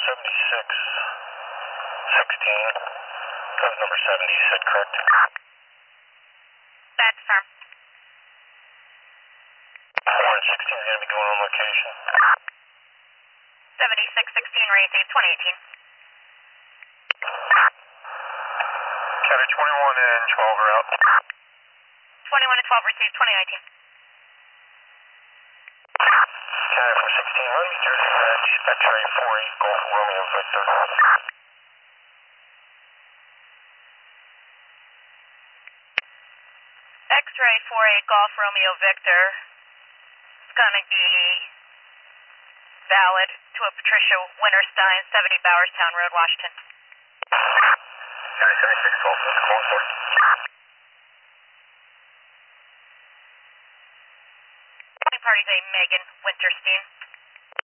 7616. That was number 70, you said correct? That's firm. 416 is going to be going on location. 7616, raise 2018. County 21 and 12 are out. 21 and 12 received 2019. County 416, run me Jersey Edge, X-ray 48 Golf Romeo Victor. X-ray 48 Golf Romeo Victor is going to be valid to a Patricia Winterstein, 70 Bowerstown Road, Washington. County 76 Golf, what's the call for? Party's a Megan Winterstein.